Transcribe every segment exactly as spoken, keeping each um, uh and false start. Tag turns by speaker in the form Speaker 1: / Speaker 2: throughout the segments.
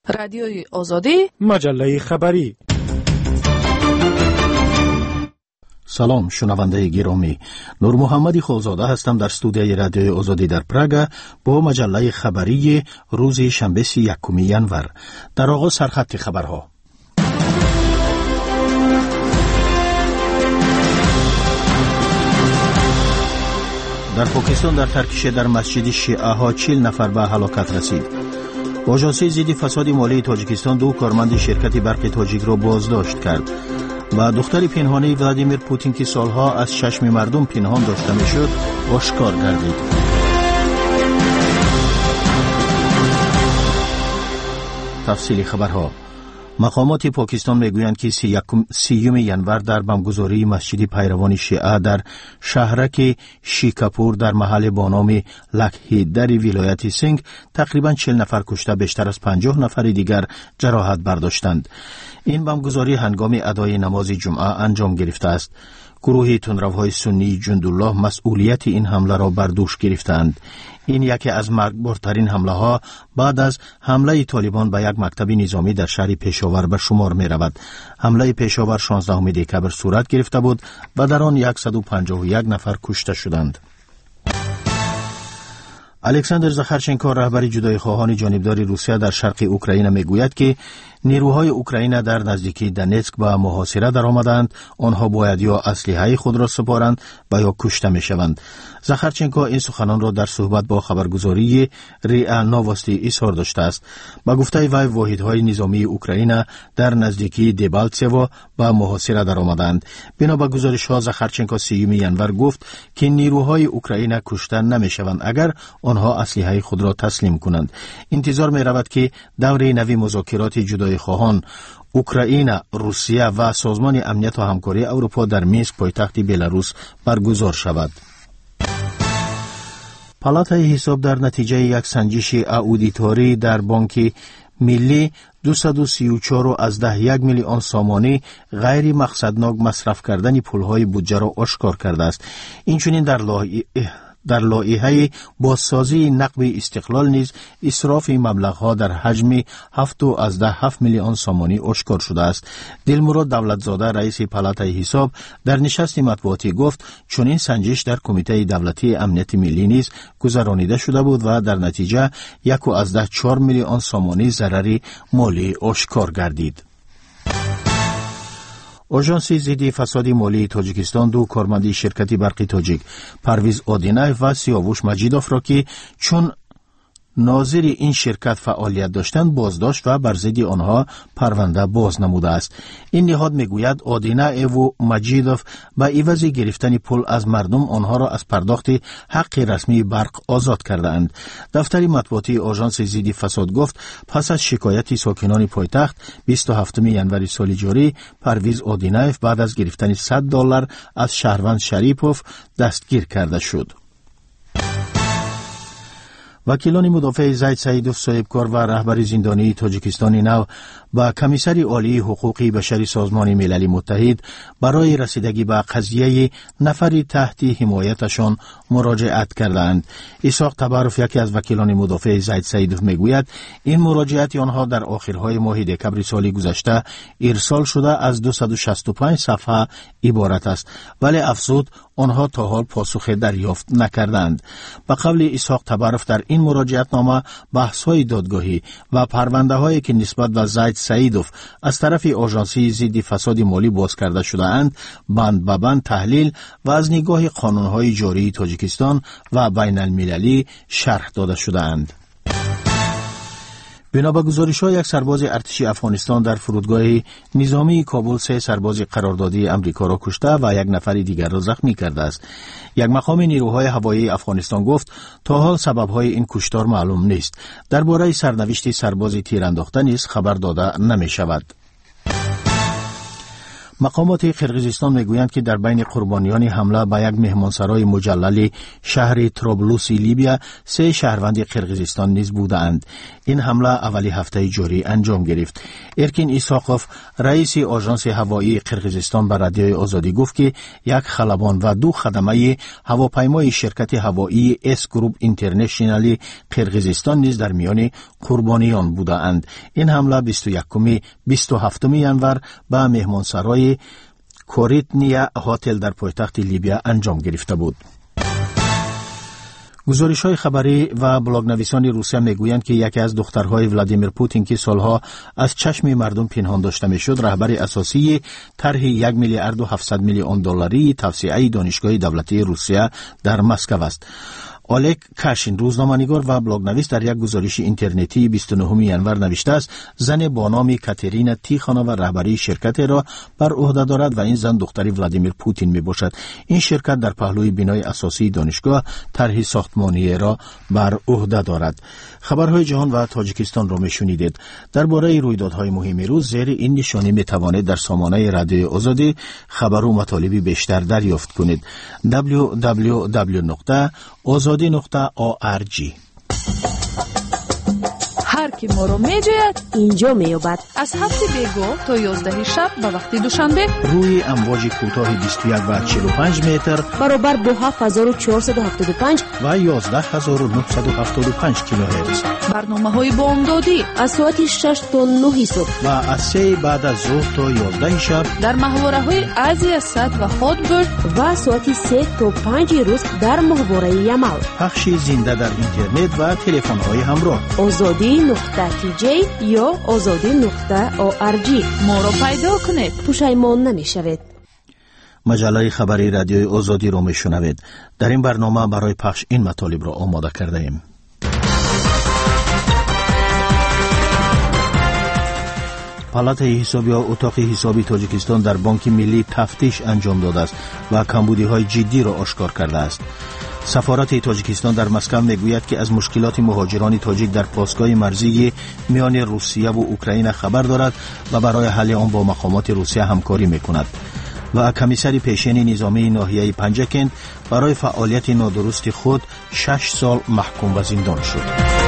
Speaker 1: رادیوی آزادی،
Speaker 2: مجله خبری.
Speaker 3: سلام شنونده گرامی، نور محمدی خوزاده هستم در استودیوی رادیوی آزادی در پراگ با مجله خبری روز شنبه یکم ژانویه. در آغاز سرخط خبرها. در پاکستان در ترکیش در مسجد شیعه ها چهل نفر به هلاکت رسید. آژانس ضد فساد مالی تاجیکستان دو کارمند شرکت برق تاجیک را بازداشت کرد و دختر پنهانی ولادیمیر پوتین که سالها از چشم مردم پنهان داشته میشد آشکار گردید. تفصیل خبرها. مقامات پاکستان میگویند که سیوم ژانویه در بمبگذاری مسجد پیروان شیعه در شهرک شیکاپور در محل با نام لکهی در ولایت سنگ تقریباً چهل نفر کشته بیشتر از پنجاه نفر دیگر جراحت برداشتند. این بمبگذاری هنگام ادای نماز جمعه انجام گرفته است. گروه تندروهای سنی جندالله مسئولیت این حمله را بر دوش گرفتند. این یکی از مرگبارترین حمله ها بعد از حمله طالبان به یک مکتب نظامی در شهر پشاور به شمار می رود. حمله پشاور شانزدهم دکبر صورت گرفته بود و در آن صد و پنجاه و یک نفر کشته شدند. الکساندر زاخارچنکو رهبر جدایی خواهان جانبدار روسیه در شرق اوکراین میگوید که نیروهای اوکراین در نزدیکی دنیتسک به محاصره در آمدند. آنها باید یا اسلحه خود را سپارند و یا کشته می شوند. زاخارچنکو این سخنان را در صحبت با خبرگزاری ریا نووستی اظهار داشته است. با گفته وی واحدهای نظامی اوکراین در نزدیکی دبالتسیو به محاصره در آمدند. بنا به گزارش ها زاخارچنکو سیوم ژانویه گفت که نیروهای اوکراین کشته نمی شوند اگر آنها اسلحه خود را تسلیم کنند. انتظار می رود که دوره نوی مذاکرات جدایی خواهان اوکراین، روسیه و سازمان امنیت و همکاری اروپا در مینسک پایتخت بلاروس برگزار شود. پالاتای حساب در نتیجه یک سنجش اودیتوری در بانک ملی دویست و سی و چهار از ده یک میلیون سامانی غیر مقصدناک مصرف کردن پولهای بودجه را آشکار کرده است. اینچنین در لایحه در لایحه بازسازی نقب استقلال نیز اسراف مبلغ‌ها در حجم هفت از ده هفت میلیون سامانی آشکار شده است. دلمراد دولتزاده رئیس پالاتای حساب در نشست مطبوعاتی گفت چون این سنجش در کمیته دولتی امنیت ملی نیز گذرانیده شده بود و در نتیجه یک از ده چهار میلیون سامانی ضرری مالی آشکار گردید. آژانس ضد فساد مالی تاجیکستان دو کارمند شرکت برق تاجیک پرویز آدینایف و سیاوش مجیدوف را که چون ناظر این شرکت فعالیت داشتند بازداشت و بر ضد آنها پرونده باز نموده است. این نهاد میگوید آدینایف و مجیدوف به عوض گرفتن پول از مردم آنها را از پرداخت حق رسمی برق آزاد کردند. دفتر مطبوعاتی آژانس ضد فساد گفت پس از شکایت ساکنان پایتخت بیست و هفتم ژانویه سال جاری پرویز آدینایف بعد از گرفتن صد دلار از شهروند شریپوف دستگیر کرده شد. وکیلان مدافع زید سعیدوف صاحبکار و رهبر زندانی تاجیکستان نو با کمیسر عالی حقوق بشر سازمان ملل متحد برای رسیدگی به قضیه نفری تحت حمایتشان مراجعت کردند. اسحاق تبارف یکی از وکیلان مدافع زید سعیدوف میگوید این مراجعت آنها در آخرهای ماه دکبر سال گذشته ارسال شده از دویست و شصت و پنج صفحه عبارت است، ولی افزود آنها تا حال پاسخ دریافت نکردند. به قول اسحاق تبارف در این مراجعت نامه بحث‌های دادگاهی و پرونده‌هایی که نسبت به زید سعیدوف از طرف آژانس ضد فساد مالی باز کرده شده اند بند به بند تحلیل و از نگاه قانون‌های جاری تاجیکستان و بین المللی شرح داده شده اند. بنا به گزارش‌ها یک سرباز ارتش افغانستان در فرودگاه نظامی کابل سه سرباز قراردادی امریکا را کشته و یک نفر دیگر را زخمی کرده است. یک مقام نیروهای هوایی افغانستان گفت تا حال سبب‌های این کشتار معلوم نیست. درباره سرنوشت سرباز تیرانداخته نیز خبر داده نمی‌شود. مقامات قرقیزستان میگویند که در بین قربانیان حمله به یک مهمانسرای مجلل شهر تروبلوس لیبیا سه شهروند قرقیزستان نیز بودند. این حمله اولی هفته جاری انجام گرفت. ارکین ایساقوف رئیس آژانس هوایی قرقیزستان به رادیوی آزادی گفت که یک خلبان و دو خدمه هواپیمای شرکت هوایی اس گروپ اینترنشنال قرقیزستان نیز در میان قربانیان بودند. این حمله بیست و یکم بیست و هفتم ژانویه به مهمانسرای کوریتنیا هتل در پایتخت لیبیا انجام گرفته بود. گزارش‌های خبری و بلاگ‌نویسان روسیه میگویند که یکی از دخترهای ولادیمیر پوتین که سالها از چشم مردم پنهان داشته میشد، رهبر اساسی طرح یک میلیارد و هفتصد میلیون دلاری توسعه دانشگاه دولتی روسیه در مسکو است. اولگ کاشین روزنامه‌نگار و بلاگ‌نویس در یک گزارش اینترنتی بیست و نهم ژانویه نوشته است زن با نام کاترینا تیخانووا رهبری شرکت را بر عهده دارد و این زن دختری ولادیمیر پوتین میباشد. این شرکت در پهلوی بنای اساسی دانشگاه طرح ساختمانی را بر عهده دارد. خبرهای جهان و تاجیکستان را میشنیدید. درباره رویدادهای مهم روز زیر این نشانی میتوانید در سامانه رادیو آزادی خبر و مطالب بیشتر دریافت کنید. دبلیو دبلیو دبلیو نقطه آزادی نقطه او آر جی.
Speaker 1: هر کی ما رو میجوید
Speaker 2: اینجا میابد.
Speaker 1: از هفت بیگو تا یازده شب به وقت دوشنبه
Speaker 3: روی امواج کوتاه بیست و یک و چهل و پنج متر
Speaker 2: برابر با هفت هزار و چهارصد و هفتاد و پنج
Speaker 3: و یازده هزار و نهصد و هفتاد و پنج کیلوهرتز.
Speaker 1: برنامه های بامدادی
Speaker 2: از ساعت شش تا نه صبح
Speaker 3: و از سه بعد از ظهر تا یازده شب
Speaker 1: در محوره های ازی صد و هاتبرد
Speaker 2: و ساعت سه تا پنج روز در محوره یمل.
Speaker 3: پخش زنده در اینترنت و تلفن های همراه.
Speaker 2: آزادی نقطه تی جی یا آزادی نقطه او آر جی.
Speaker 1: ما رو پیدا کنید،
Speaker 2: پشیمان نمیشوید.
Speaker 3: مجله خبری رادیوی آزادی رو میشنوید. در این برنامه برای پخش این مطالب را آماده کرده ایم. پالات حسابی یا اتاق حسابی تاجیکستان در بانک ملی تفتیش انجام داده است و کمبودی های جدی را آشکار کرده است. سفارت تاجیکستان در مسکو میگوید که از مشکلات مهاجران تاجیک در پاسگاه مرزی میان روسیه و اوکراین خبر دارد و برای حل آن با مقامات روسیه همکاری میکند. و کمیسر پیشین نظامی ناحیه پنجکند برای فعالیت نادرست خود شش سال محکوم به زندان شد.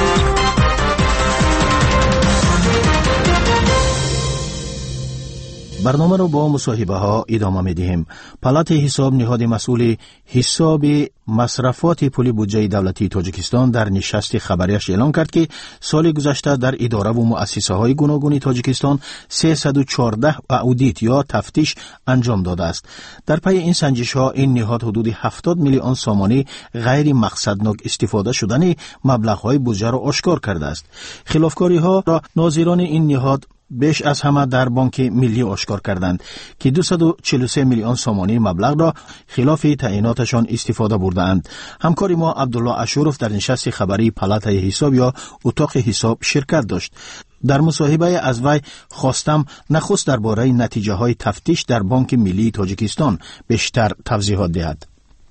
Speaker 3: برنامه رو با مصاحبه ها ادامه می دهیم. پالات حساب نهاد مسئول حساب مصرفات پول بودجه دولتی تاجیکستان در نشست خبریش اعلام کرد که سال گذشته در اداره و مؤسسه های گوناگون تاجیکستان سیصد و چهارده اودیت یا تفتیش انجام داده است. در پی این سنجش ها این نهاد حدود هفتاد میلیون سامانه غیر مقصدناک استفاده شدن مبلغ های بودجه را آشکار کرده است. خلافکاری ها را ناظران این نهاد بیش از همه در بانک ملی آشکار کردند که دویست و چهل و سه میلیون سامانه مبلغ را خلاف تعییناتشان استفاده بردند. همکار ما عبدالله اشورف در نشست خبری پالات حساب یا اتاق حساب شرکت داشت. در مصاحبه از وی خواستم نخست درباره نتیجه های تفتیش در بانک ملی تاجیکستان بیشتر توضیحات دهد.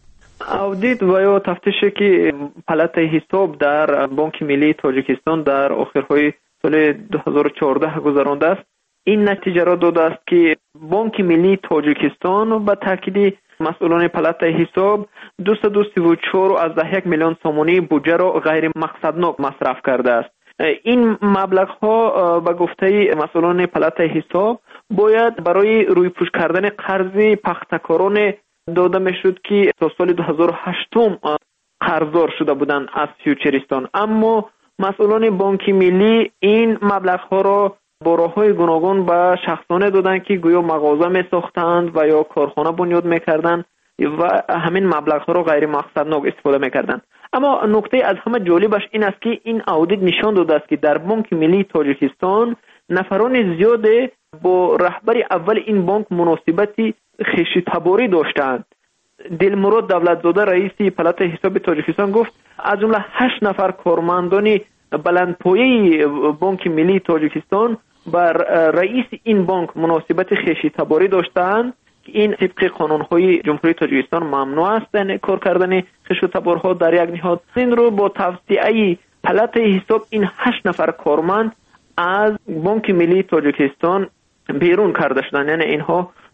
Speaker 4: اودیت و یا تفتیشی که پالات حساب در بانک ملی تاجیکستان در آخرهای سال دو هزار و چهارده گذرانده است. این نتیجه را داده است که بانک ملی تاجیکستان به تاکید مسئولان پالات حساب دویست و سی و چهار و یک میلیون سامانه بودجه را غیر مقصدناک مصرف کرده است. این مبلغ ها به گفته مسئولان پالات حساب باید برای روی پوش کردن قرض پختکاران داده میشد که تا سال دو هزار و هشت قرضدار شده بودند از فیوچریستان، اما مسئولان بانک ملی این مبلغ ها را با راه‌های گوناگون به شخصانه دادن که گویا مغازه می ساختند و یا کارخانه بنیاد میکردند و همین مبلغ ها را غیر مقصدناک استفاده میکردند. اما نکته از همه جالبش این است که این اودیت نشان داده است که در بانک ملی تاجیکستان نفران زیاد با رهبر اول این بانک مناسبتی خویشی تباری داشتند. دلمراد دولتزاده رئیس پالات حساب تاجیکستان گفت از جمله هشت نفر کارمندان بلندپایه بانک ملی تاجیکستان بر رئیس این بانک مناسبت خویشی تباری داشتند که این طبق قانون‌های جمهوری تاجیکستان ممنوع است یعنی کار کردن خویشی تبارها در یک نهاد. این رو با توسعه پالات حساب این هشت نفر کارمند از بانک ملی تاجیکستان بیرون کرده شدند، یعنی اینها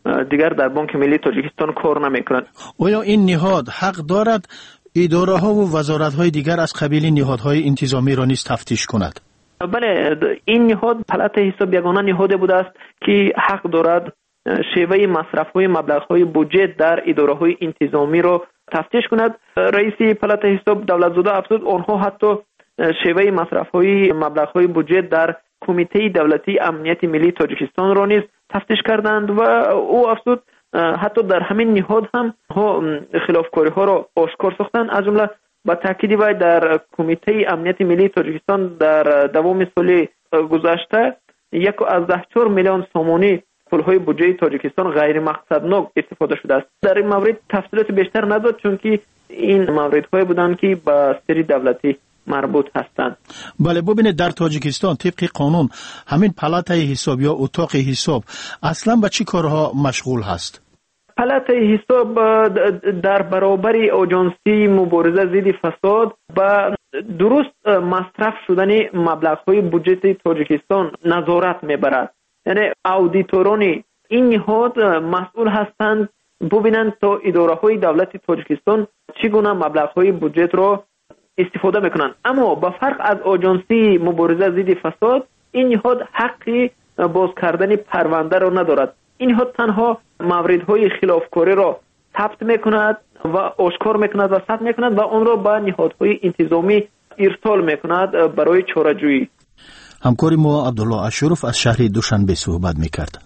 Speaker 4: دیگر در بانک ملی تاجیکستان کار نمیکنند.
Speaker 3: آیا این نهاد حق دارد اداره ها و وزارت های دیگر از قبیل نهادهای انتظامی را نیز تفتیش کند؟
Speaker 4: بله، این نهاد پلات حساب یگانه نهاد بوده است که حق دارد شیوه مصرف های مبلغ های بودجه در اداره های انتظامی را تفتیش کند. رئیس پلات حساب دولتزاده افزود آنها حتی شیوه مصرف های مبلغ های بودجه در کمیته دولتی امنیت ملی تاجیکستان را نیز تفتیش کردند و او افزود حتی در همین نهاد هم خلافکاری ها را آشکار ساختند. از جمله با تاکید وی در کمیته امنیت ملی تاجیکستان در دوام سال گذشته یک و از ده چهار میلیون سومانی پولهای بودجه تاجیکستان غیر مقصدناک استفاده شده است. در این مورد تفصیلات بیشتر نداد چون که این موردهای بودند که با سری دولتی مربوط هستند.
Speaker 3: بله، ببینید در تاجیکستان طبق قانون همین پلات حساب یا اتاق حساب اصلا به چی کارها مشغول هست؟
Speaker 4: پلات حساب در برابر آژانسی مبارزه ضد فساد و درست مصرف شدن مبلغ‌های بودجه تاجیکستان نظارت میبرد. یعنی اودیتوران این نهاد مسئول هستند ببینند تا اداره‌های دولت تاجیکستان چگونه مبلغ‌های بودجه را استفاده میکنند. اما با فرق از آژانسی مبارزه ضد فساد، این نهاد حقی باز کردن پرونده را ندارد. این نهاد تنها موردهای خلافکاری را ثبت میکند و آشکار میکند و ثبت میکند و آن را به نهادهای انتظامی ارسال میکند برای چاره‌جویی.
Speaker 3: همکار ما عبدالله اشرف از شهر دوشنبه صحبت میکرد.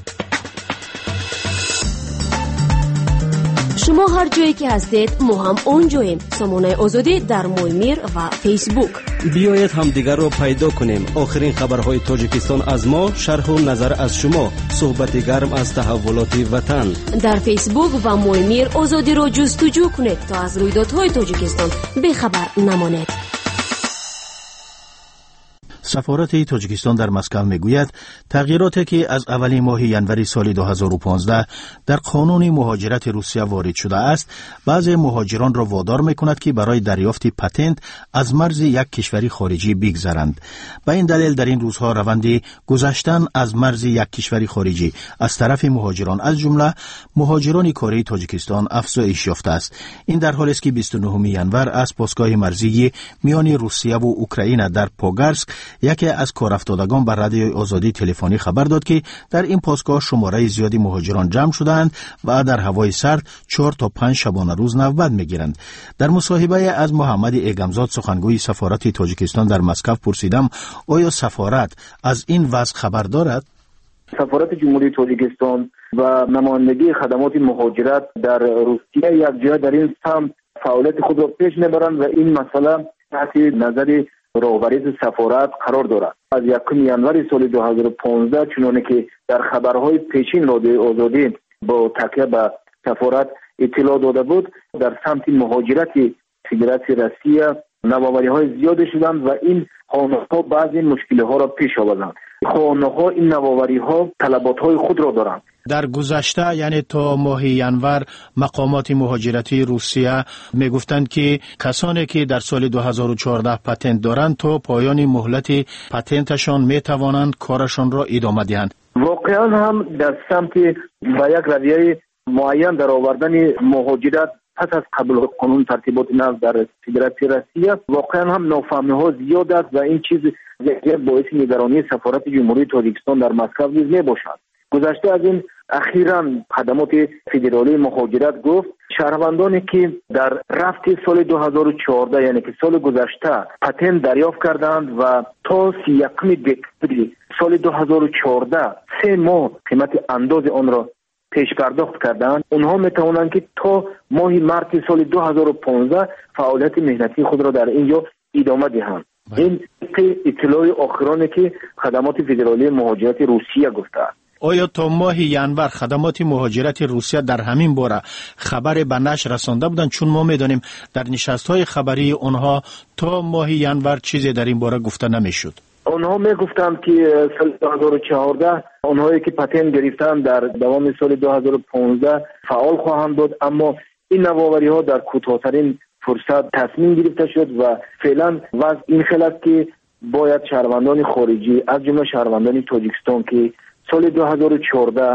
Speaker 2: شما هر جایی که هستید ما هم اونجاییم. سامانه آزادی در مویمیر و فیسبوک.
Speaker 5: بیایید هم دیگر رو پیدا کنیم. آخرین خبرهای تاجیکستان از ما، شرح و نظر از شما، صحبت گرم از تحولات وطن. در فیسبوک و مویمیر آزادی رو جستجو کنید تا از رویدادهای تاجیکستان بخبر نمانید.
Speaker 3: سفارت تاجیکستان در مسکو میگوید تغییراتی که از اول ماه ینوری سال دو هزار و پانزده در قانون مهاجرت روسیه وارد شده است، بعضی مهاجران را وادار میکند که برای دریافت پتنت از مرز یک کشور خارجی بگذرند. به این دلیل در این روزها روند گذشتن از مرز یک کشور خارجی از طرف مهاجران از جمله مهاجران کاری تاجیکستان افزایش یافته است. این در حالی است که بیست و نهم ینور از پاسگاه مرزی میان روسیه و اوکراین در پوگارسک یکی از کارافتادگان بر رادیوی آزادی تلفنی خبر داد که در این پاسگاه شماره زیادی مهاجران جمع شدند و در هوای سرد چهار تا پنج شبانه روز نوبت میگیرند. در مصاحبه از محمد ایگمزاد سخنگوی سفارت تاجیکستان در مسکو پرسیدم آیا سفارت از این وضع خبر دارد؟
Speaker 6: سفارت جمهوری تاجیکستان و نمایندگی خدمات مهاجرت در روسیه یک جای در این سمت فعالیت خود را پیش میبرند و این مسئله تحت نظر راهبری سفارت قرار دارد. از یکم ینوری سال دو هزار و پانزده چنانه که در خبرهای پیشین رادیوی آزادی با تکیه به سفارت اطلاع داده بود، در سمت مهاجرت فدراسیون روسیه نوآوری های زیاد شدند و این خانه‌ها بعضی مشکلات ها را پیش آوردند. خانه‌ها این نوآوری ها طلبات های خود را دارند.
Speaker 3: در گذشته یعنی تا ماه ینور مقامات مهاجرتی روسیه میگفتند که کسانی که در سال دو هزار و چهارده پتنت دارند تا پایان مهلت پتنتشان میتوانند کارشان را ادامه دهند.
Speaker 6: واقعا هم در سمت با یک رویه معین در آوردن مهاجرت پس از قبول قانون ترتیبات نو در فدراسیون روسیه واقعا هم نافهمی ها زیاد است و این چیز باعث نگرانی سفارت جمهوری تاجیکستان در مسکو نیز میباشد. گذشته از این اخیراً خدمات فدرالی مهاجرت گفت شهروندانی که در رفت سال دو هزار و چهارده یعنی که سال گذشته پتنت دریافت کردند و تا سی و یکم دکتر سال دو هزار و چهارده سه ماه قیمت انداز آن را پیش پرداخت کردند، اونها میتوانند که تا ماه مارس سال دو هزار و پانزده فعالیت مهنتی خود را در اینجا ادامه دهند. این اطلاع آخرانه که خدمات فدرالی مهاجرت روسیه گفته است.
Speaker 3: آیا تا ماه ینور خدمات مهاجرت روسیه در همین باره خبر به نشر رسانده بودند؟ چون ما میدانیم در نشست‌های خبری آنها تا ماه ینور چیزی در این باره گفته نمیشد.
Speaker 6: آنها میگفتند که سال دو هزار و چهارده آنهایی که پتنت گرفتند در دوام سال دو هزار و پانزده فعال خواهند بود، اما این نوآوری ها در کوتاه‌ترین فرصت تصمیم گرفته شد و فعلا وضع این خیلی است که باید شهروندان خارجی از جمله شهروندان تاجیکستان که سال دو هزار و چهارده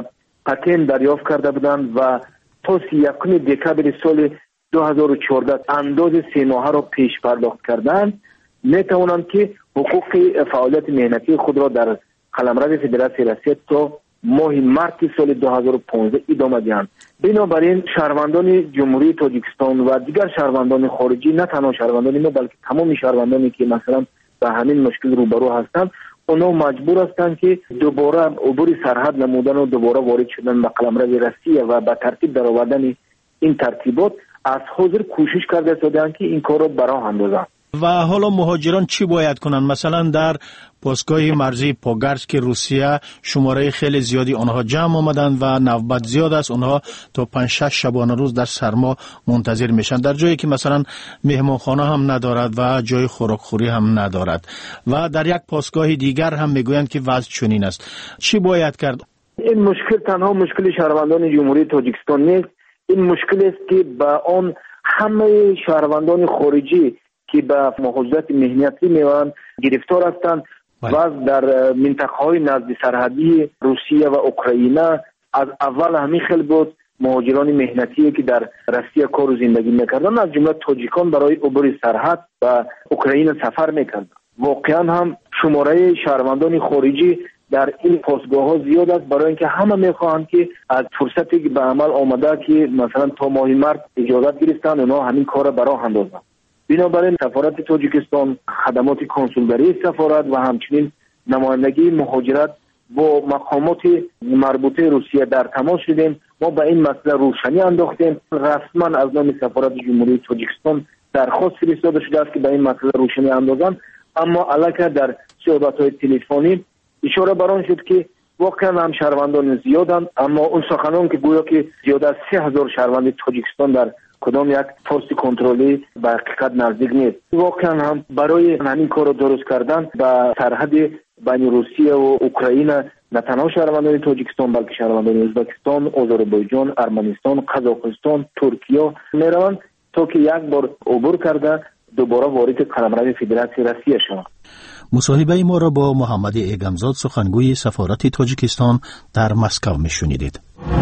Speaker 6: پاتنت دریافت کرده بودند و تا سی و یکم دکبر سال دو هزار و چهارده انداز سه ماهه را پیش پرداخت کردند، می توانند که حقوق فعالیت مهنتی خود را در قلمرو فدراسیون روسیه تا ماه مارس سال دو هزار و پانزده ادامه دهند. بنابراین شهروندان جمهوری تاجیکستان و دیگر شهروندان خارجی، نه تنها شهروندان ما بلکه تمام شهروندانی که مثلا به همین مشکل روبرو هستند، اونا مجبور هستند که دوباره عبور سرحد نمودن و دوباره وارد شدن به قلمرو روسیه و به ترتیب در آوردن این ترتیبات از حاضر کوشش کرده شدند که این کار را براه اندازند.
Speaker 3: و حالا مهاجران چی باید کنند؟ مثلا در پاسگاه مرزی پوگارس که روسیه شماره خیلی زیادی آنها جمع آمدند و نوبت زیاد است، آنها تا پنج شش شبانه روز در سرما منتظر میشن، در جایی که مثلا مهمانخانه هم ندارد و جای خوراکخوری هم ندارد. و در یک پاسگاه دیگر هم میگویند که وضع چنین است. چی باید کرد؟
Speaker 6: این مشکل تنها مشکل شهروندان جمهوری تاجیکستان نیست، این مشکل است که با آن همه شهروندان خارجی که به مهاجرت مهنتی میوان گرفتار هستند و در منطقه‌های نزد سرحدی روسیه و اوکراین از اول همین خیلی بود مهاجران مهنتی که در روسیه کار و زندگی میکردند، از جمله تاجیکان برای عبور سرحد و اوکراین سفر میکردند. واقعا هم شماره شهروندان خارجی در این پاسگاه ها زیاد است، برای اینکه همه میخواهند که از فرصتی که به عمل آمده که مثلا تا ماه مارس اجازت گرفتن اونا همین کار را براه اندازند. بنابراین سفارت تاجیکستان، خدمات کنسولگری سفارت و همچنین نمایندگی مهاجرت با مقامات مربوطه روسیه در تماس شدیم. ما به این مسئله روشنی انداختیم. رسما از نام سفارت جمهوری تاجیکستان درخواست فرستاده شده است که به این مسئله روشنی اندازند، اما علاوه در صحبت‌های تلفنی اشاره بر آن شد که واقعا هم شهروندان زیادند، اما اون سخنان که گویا که زیاد از سه هزار شهروند تاجیکستان در کدام یک پست کنترلی به حقیقت نزدیک نیست. واقعا هم برای همین کار رو درست کردن به سرحد بین روسیه و اوکراین نه تنها شهروندان تاجیکستان بلکه شهروندان ازبکستان، آذربایجان، ارمنستان، قزاقستان، ترکیه میروند تا که یک بار عبور کرده دوباره وارد قلمرو فدراسیون روسیه شوند.
Speaker 3: مصاحبه ما را با محمد ایگمزاد سخنگوی سفارت تاجیکستان در مسکو میشنیدید.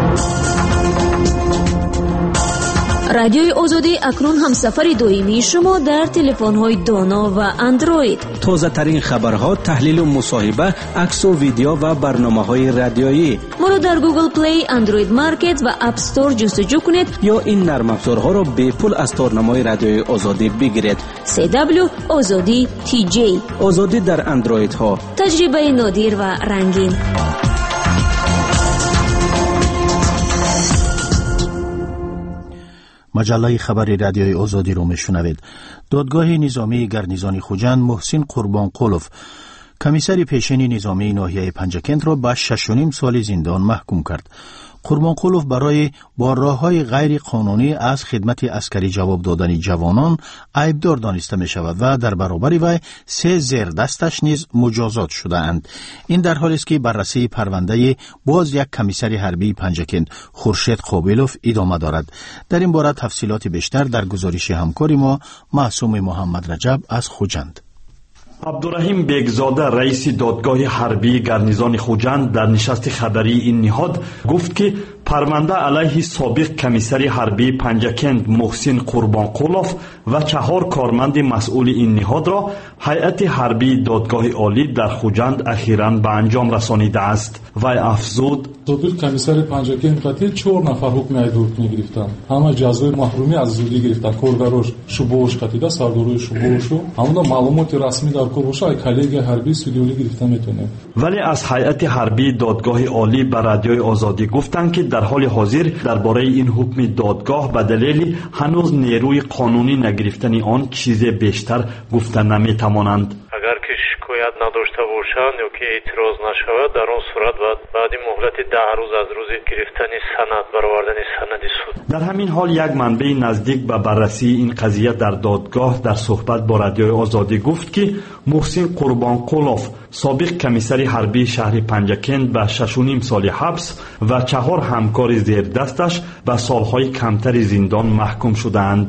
Speaker 2: رادیوی آزادی اکنون هم سفر دائمی شما در تلفن‌های دانا و اندروید.
Speaker 5: تازه ترین خبرها، تحلیل و مصاحبه، عکس و ویدیو و برنامه‌های رادیویی.
Speaker 2: ما را در گوگل پلی، اندروید مارکت و اپ استور جستجو کنید
Speaker 5: یا این نرم افزارها را به پول از تارنمای رادیوی آزادی بگیرید.
Speaker 2: سی دبلیو آزادی تی جی.
Speaker 5: آزادی در اندروید ها.
Speaker 2: تجربه نادر و رنگین.
Speaker 3: مجله خبری رادیوی آزادی رو میشنوید. دادگاه نظامی گرنیزان خوجند محسن قربانقولوف، کمیسر پیشین نظامی ناحیه پنجکند را به شش و نیم سال زندان محکوم کرد. قربانقولوف برای با راه‌های غیر قانونی از خدمت عسکری جواب دادن جوانان عیبدار دانسته می شود و در برابر وی سه زیر دستش نیز مجازات شده اند. این در حالی است که بررسی پرونده باز یک کمیسر حربی پنجکند خورشید قابلوف ادامه دارد. در این باره تفصیلات بیشتر در گزارش همکار ما معصوم محمد رجب از خوجند.
Speaker 7: عبدالرحیم بیگزاده رئیس دادگاه حربی گرنیزان خوجند در نشست خبری این نهاد گفت که پرونده علیه سابق کمیسر حربی پنجکند محسن قربانقولوف و چهار کارمند مسئول این نهاد را هیئت حربی دادگاه عالی در خوجند اخیراً به انجام رسانیده است. و افزود
Speaker 8: سابق کمیسر پنجکند قطعی چهار نفر حکم اعدام می‌گرفتند، همه جزای محرومی از زودی گرفتند. کارگروش شبوش قطعی سرداروی شبوشو همون معلومات رسمی در کارش ای کلیگ حربی سودیولی گرفته میتونه.
Speaker 7: ولی از هیئت حربی دادگاه عالی به رادیوی آزادی گفتند که در حال حاضر درباره این حکم دادگاه به دلیل هنوز نیروی قانونی نگرفتن آن چیز بیشتر گفته نمیتوانند.
Speaker 9: اگر که شکایت نداشته باشند یا که اعتراض نشود در آن صورت بعد بعد مهلت ده روز از روز گرفتن سند برآوردن سند سود.
Speaker 7: در همین حال یک منبع نزدیک به بررسی این قضیه در دادگاه در صحبت با رادیوی آزادی گفت که محسن قربانقولوف سابق کمیسر حربی شهر پنجکند به شش و نیم سال حبس و چهار همکار زیر دستش به سالهای کمتر زندان محکوم شدند.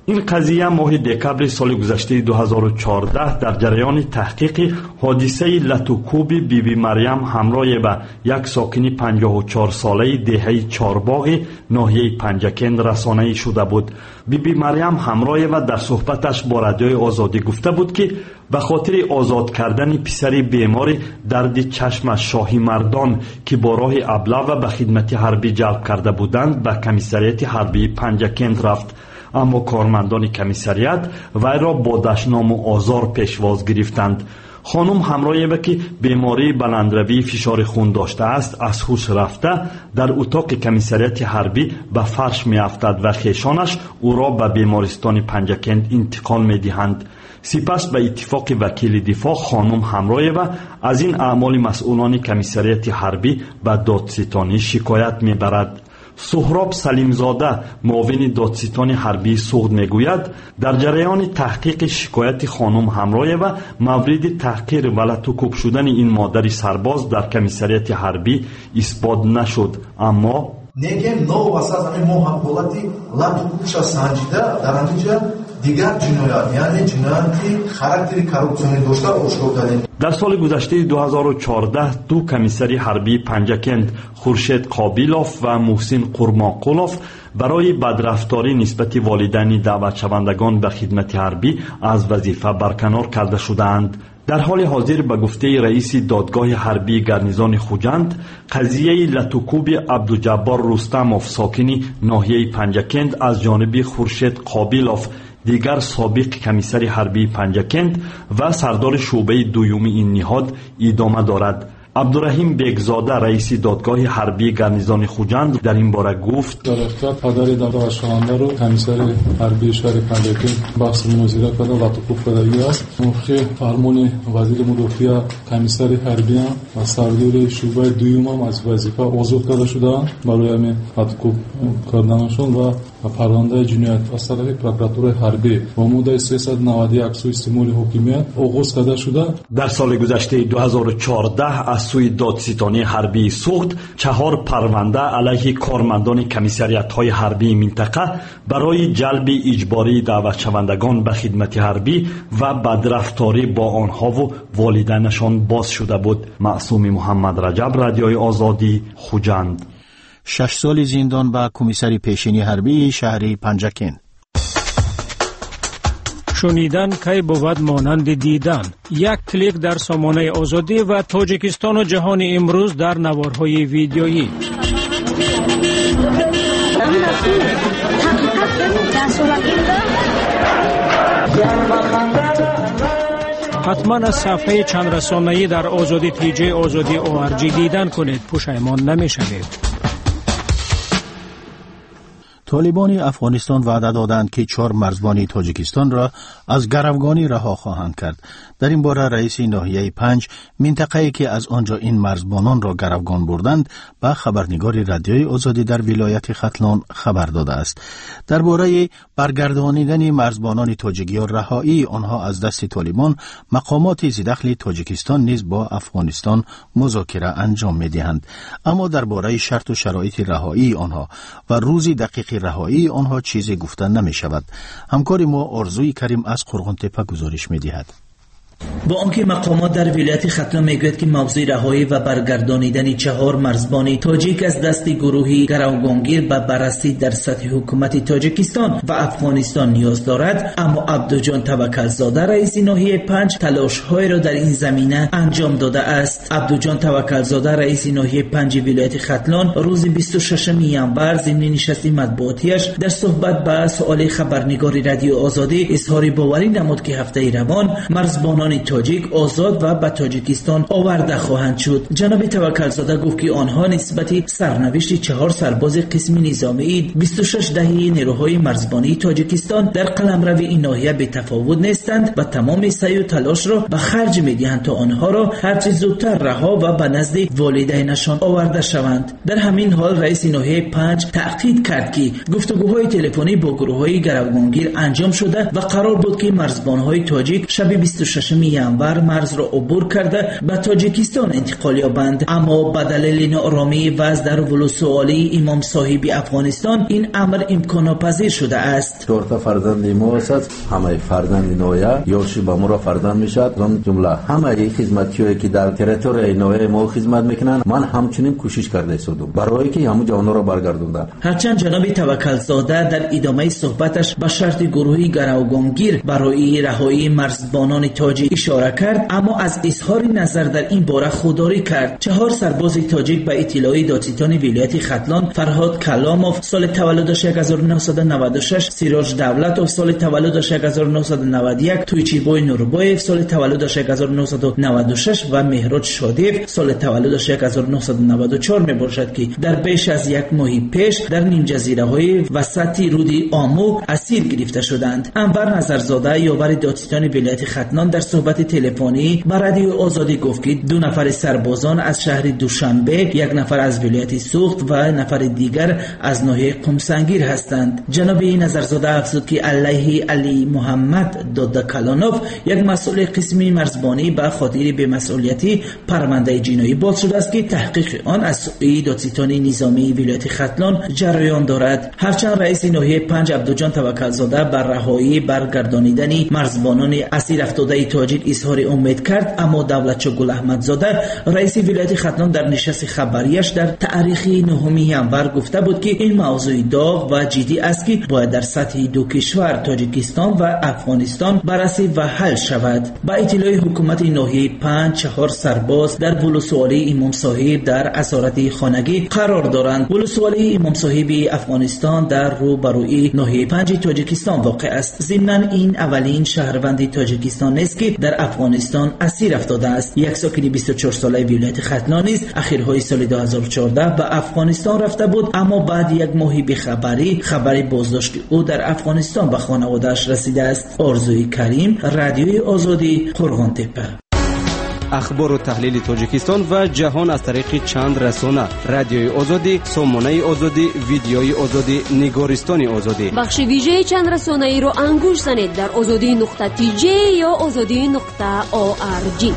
Speaker 7: این قضیه ماه دکبر سال گذشته دو هزار و چهارده در جریان تحقیق حادثه لطوکوب بی بی مریم همراه با یک ساکن پنجاه و چهار ساله دهه چهارباغ ناحیه پنجکند رسانه‌ای شده بود. بی بی مریم همراه و در صحبتش با رادیوی آزادی گفته بود که به خاطر آزاد کردن پسری بیمار درد چشم شاهی مردان که با راه ابلاغ به خدمت حربی جلب کرده بودند به کمیسریت حربی پنجکند رفت، اما کارمندان کمیسریت وی را با دشنام و آزار پیشواز گرفتند. خانم همراه با که بیماری بلندروی فشار خون داشته است از هوش رفته در اتاق کمیسریت حربی به فرش می افتد و خیشانش او را به بیمارستان پنجکند انتقال می دهند. سپس به اتفاق وکیل دفاع خانم همراه و از این اعمال مسئولان کمیسریت حربی به دادستانی شکایت می برد. سهراب سلیمزاده معاون دادستان حربی سوخت میگوید در جریان تحقیق شکایت خانم همراه و مورد تحقیر و لطوکوب شدن این مادر سرباز در کمیسریت حربی اثبات نشد، اما
Speaker 10: نگه نو واسه همین ما هم حالتی لطوکوبش سنجیده در همینجا دیگر جنایات یعنی جنایاتی خاراکتری کاروپسیونی داشته آشکار کردیم.
Speaker 7: در سال گذشته دو هزار و چهارده دو کمیسری حربی پنجکند خورشید قابیلوف و محسن قرماقولوف برای بدرفتاری نسبت والدین دعوت شوندگان به خدمت حربی از وظیفه برکنار کرده شدند. در حال حاضر به گفته رئیس دادگاه حربی گرنیزان خوجند قضیه لطوکوب عبدالجبار رستموف ساکن ناحیه پنجکند از جانب خورشید قابیلوف دیگر سابق کمیسر حربی پنجکند و سردار شعبه دوم این نهاد ادامه دارد. عبدالرحیم بیگزاده رئیس دادگاه حربی گرنیزان خوجند در این باره گفت
Speaker 8: در اختیار پدر دادگاه رو کمیسر حربی شهر پنجکند بحث مناظره کرده لطوکوب کردگی است. موقع فرمان وزیر مدافع کمیسر حربی و سردار شعبه دوم هم از وظیفه آزاد کرده شدند برای همین لطوکوب کردنشون و پرونده جنایت از طرف پروکراتور حربی با مدت سیصد و نود و یک سوی استعمال حکومت آغاز کرده شده.
Speaker 7: در سال گذشته دو هزار و چهارده از سوی دادستانی حربی سوخت چهار پرونده علیه کارمندان کمیسریت‌های حربی منطقه برای جلب اجباری دعوت شوندگان به خدمت حربی و بدرفتاری با آنها و والدینشان باز شده بود. معصوم محمد رجب، رادیوی آزادی، خوجند.
Speaker 3: شش سال زندان به کمیسری پیشینی حربی شهری پنجکند.
Speaker 11: شنیدن کی بود مانند دیدن. یک کلیک در سامانه آزادی و تاجیکستان و جهان امروز در نوارهای ویدیویی. حتما از صفحه چند رسانه‌ای در آزادی تی جی آزادی او آر جی دیدن کنید، پشیمان نمی‌شوید.
Speaker 3: طالبان افغانستان وعده دادند که چهار مرزبان تاجیکستان را از گروگانی رها خواهند کرد. در این باره رئیس ناحیه پنج منطقه‌ای که از آنجا این مرزبانان را گروگان بردند به خبرنگار رادیوی آزادی در ولایت ختلان خبر داده است. درباره برگردانیدن مرزبانان تاجیکی و رهایی آنها از دست طالبان، مقامات ذی‌دخل تاجیکستان نیز با افغانستان مذاکره انجام می‌دهند، اما درباره شرط و شرایط رهایی آنها و روز دقیق رهایی آنها چیزی گفته نمی شود. همکار ما آرزوی کریم از قرغنتپه گزارش می دهد.
Speaker 12: با آنکه مقامات در ولایت ختلان میگوید که موضوع رهایی و برگردانیدن چهار مرزبان تاجیک از دست گروهی گروگانگیر به بررسی در سطح حکومت تاجیکستان و افغانستان نیاز دارد، اما عبدوجان توکلزاده رئیس ناحیه پنج تلاش‌های را در این زمینه انجام داده است. عبدوجان توکلزاده رئیس ناحیه پنج ولایت ختلان روز بیست و ششم ژانویه ضمن نشست مطبوعاتیش در صحبت با سؤال خبرنگار رادیو آزادی اظهار باوری نمود که هفته روان مرزبانان تاجیک آزاد و به تاجیکستان آورده خواهند شد. جناب توکلزاده گفت که آنها نسبت سرنوشت چهار سرباز قسم نظامی بیست و شش دهه نیروهای مرزبانی تاجیکستان در قلمرو این ناحیه به تفاوت نیستند و تمام سعی و تلاش را به خرج می‌دهند تا آنها را هرچه زودتر رها و به نزد والدینشان آورده شوند. در همین حال رئیس ناحیه پنج تأکید کرد که گفتگوهای تلفنی با گروه‌های گروگانگیر انجام شده و قرار بود که مرزبان‌های تاجیک شب بیست و ششم هشتم ینور مرز را عبور کرده به تاجیکستان انتقال یابند، اما به دلیل ناآرامی وضع در ولسوالی امام صاحب افغانستان این امر امکان ناپذیر شده است.
Speaker 13: چهار تا فرزند ما است، همه فرزند نویا یوشی با ما را فرزند میشد. اون جمله همه خدمتیایی که در تریتوری نویا ما خدمت میکنن، من همچنین کوشش کرده سودم برای که همه جوانان را برگردوندن.
Speaker 12: هرچند جناب توکل زاده در ادامه صحبتش به شرط گروهی گروگانگیر برای رهایی مرزبانان تاجیک اشاره کرد، اما از اظهار نظر در این باره خودداری کرد. چهار سرباز تاجیک به اطلاع دادستان ولایت ختلان فرهاد کلاموف سال تولدش هزار و نهصد و نود و شش، سیراج دولتوف سال تولدش هزار و نهصد و نود و یک، تویچیبوی نوربایف سال تولدش هزار و نهصد و نود و شش و مهراد شادیف سال تولدش هزار و نهصد و نود و چهار می باشد که در بیش از یک ماه پیش در نیم جزیره های وسط رود آمو اسیر گرفته شدند. انور نظرزاده یاور دادستان ولایت ختلان در صحبت تلفنی با رادیو آزادی گفت که دو نفر سربازان از شهر دوشنبه، یک نفر از ولایت سوخت و نفر دیگر از ناحیه قمسنگیر هستند. جناب نظرزاده افزود که علیه علی محمد دادا کلانوف یک مسئول قسمی مرزبانی به خاطر بی‌مسئولیتی پرونده جنایی باز شده است که تحقیق آن از سوی دادستان نظامی ولایت ختلان جریان دارد. هرچند رئیس ناحیه پنج عبدالجان توکل زاده بر رهایی برگردانیدن مرزبانان اسیر افتاده تاجیک اظهار امید کرد، اما دولتچو گل احمد زاده رئیس ولایت ختلان در نشست خبریش در تاریخ نهم ینور گفته بود که این موضوع داغ و جدی است که باید در سطح دو کشور تاجیکستان و افغانستان بررسی و حل شود. با اطلاع حکومت ناحیه پنج، چهار سرباز در ولسوالی امام صاحب در اسارت خانگی قرار دارند. ولسوالی امام صاحب افغانستان در روبروی ناحیه پنج تاجیکستان واقع است. ضمن این اولین شهروند تاجیکستان نیست که در افغانستان اسیر افتاده است. یک ساکن بیست و چهار ساله ولایت ختلان نیز اخرهای سال دو هزار و چهارده به افغانستان رفته بود، اما بعد یک ماه بی‌خبری خبری بازداشت او در افغانستان به خانواده‌اش رسیده است. آرزوی کریم، رادیوی آزادی، قرغان تپه.
Speaker 5: اخبار و تحلیل تاجیکستان و جهان از طریق چند رسانه: رادیوی آزادی، سامانه آزادی، ویدیوی آزادی، نگارستان آزادی.
Speaker 2: بخش ویژه چند رسانه ای رو انگوش زنید در آزادی نقطه تی جی یا آزادی نقطه او آر جی.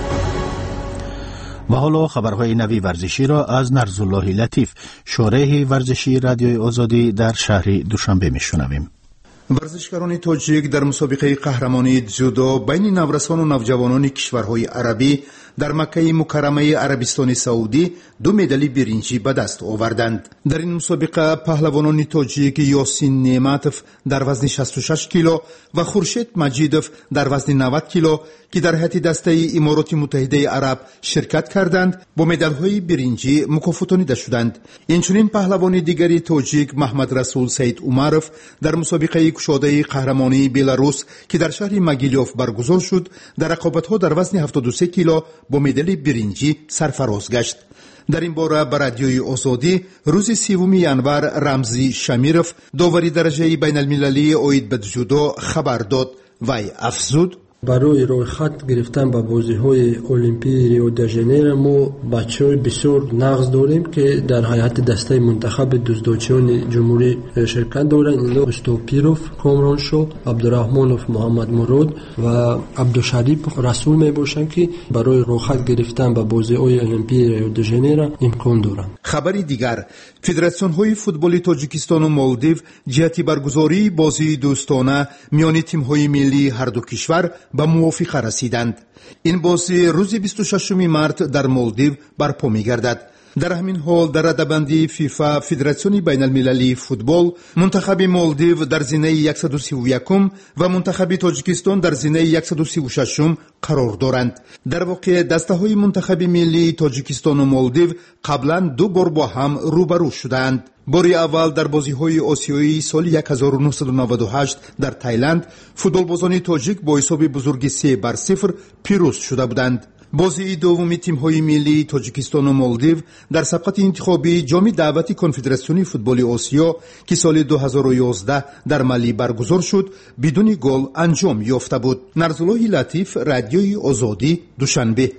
Speaker 3: و حالا خبرهای نوی ورزشی را از نرزالله لطیف، شارح ورزشی رادیوی آزادی در شهر دوشنبه میشنویم.
Speaker 14: ورزشکاران تاجیک در مسابقه قهرمانی جودو بین نورسان و نوجوانان کشورهای عربی در مکه مکرمه عربستان سعودی دو مدال برنجی به دست آوردند. در این مسابقه پهلوانان تاجیک یاسین نعمتوف در وزن شصت و شش کیلو و خورشید مجیدوف در وزن نود کیلو که در هیئت دسته امارات متحده عرب شرکت کردند با مدال‌های برنجی مکافاتانیده شدند. اینچنین پهلوان دیگری تاجیک محمد رسول سید عمروف در مسابقه کشاده قهرمانی بلاروس که در شهر مگیلیوف برگزار شد در رقابت‌ها در وزن هفتاد و سه کیلو با مدال برنجی سرفراز گشت. در این باره به رادیوی آزادی روز سوم ینور رمزی شمیروف داوری درجه بین المللی اوید به جودو خبر داد. وی افزود:
Speaker 15: برای راه خط گرفتن به بازی‌های المپی ریو د ژانیرو ما بچه‌های بسیار نقص داریم که در هیئت دسته منتخب دزدچیان جمهوری شرکت دارند. اینا استوپیروف، کامرانشو، عبدالرحمنوف، محمد مراد و عبدالشریف رسول می باشند که برای راه خط گرفتن به بازی‌های المپی ریو د ژانیرو امکان دارند.
Speaker 14: خبری دیگر: فدراسیون‌های فوتبال تاجیکستان و مالدیو جهت برگزاری بازی دوستانه میان تیم‌های ملی هر دو کشور به موافقه رسیدند. این بازی روز بیست و ششم مارس در مالدیو برپا می‌گردد. در همین حال در ردبندی فیفا فدراسیون بین المللی فوتبال منتخب مالدیو در زینه صد و سی و یک و منتخب تاجیکستان در زینه صد و سی و شش قرار دارند. در واقع دسته های منتخب ملی تاجیکستان و مالدیو قبلا دو بار با هم روبرو شدند. باری اول در بازی های آسیایی سال هزار و نهصد و نود و هشت در تایلند فوتبالبازان تاجیک با حساب بزرگ سه بر صفر پیروز شده بودند. بازی دومی تیم‌های ملی تاجیکستان و مالدیو در سبقت انتخابی جام دعوت کنفدراسیون فوتبال آسیا که سال دو هزار و یازده در مالی برگزار شد بدون گل انجام یافته بود. نرزالله لطیف، رادیوی آزادی، دوشنبه.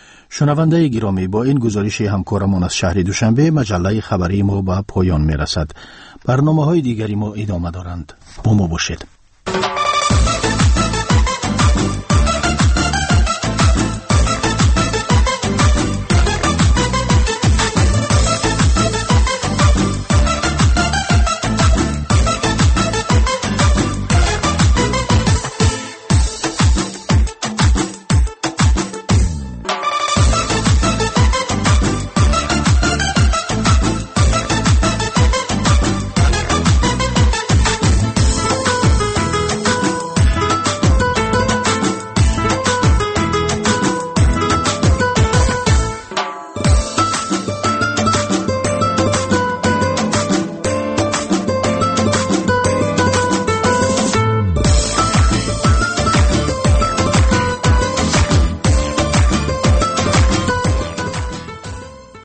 Speaker 3: شنونده گرامی، با این گزارش همکارمان از شهر دوشنبه مجله خبری ما به پایان میرسد. برنامه‌های دیگری ما ادامه دارند. با ما باشید.